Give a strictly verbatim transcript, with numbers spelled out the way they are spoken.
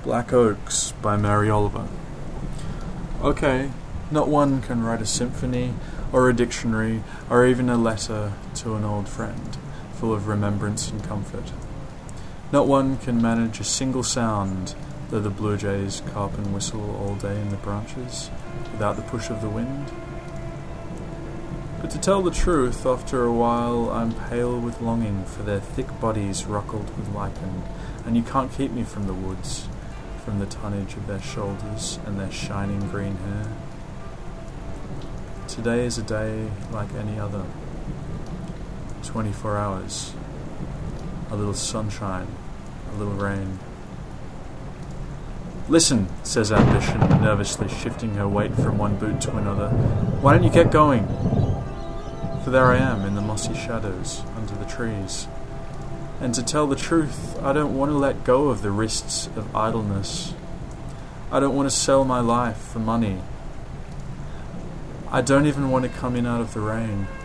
Black Oaks by Mary Oliver. Okay, not one can write a symphony, or a dictionary, or even a letter to an old friend, full of remembrance and comfort. Not one can manage a single sound, though the blue jays carp and whistle all day in the branches, without the push of the wind. But to tell the truth, after a while I'm pale with longing for their thick bodies ruckled with lichen, and you can't keep me from the woods, from the tonnage of their shoulders and their shining green hair. Today is a day like any other. Twenty-four hours. A little sunshine, a little rain. "Listen," says Ambition, nervously shifting her weight from one boot to another. "Why don't you get going?" For there I am in the mossy shadows under the trees. And to tell the truth, I don't want to let go of the wrists of idleness. I don't want to sell my life for money. I don't even want to come in out of the rain.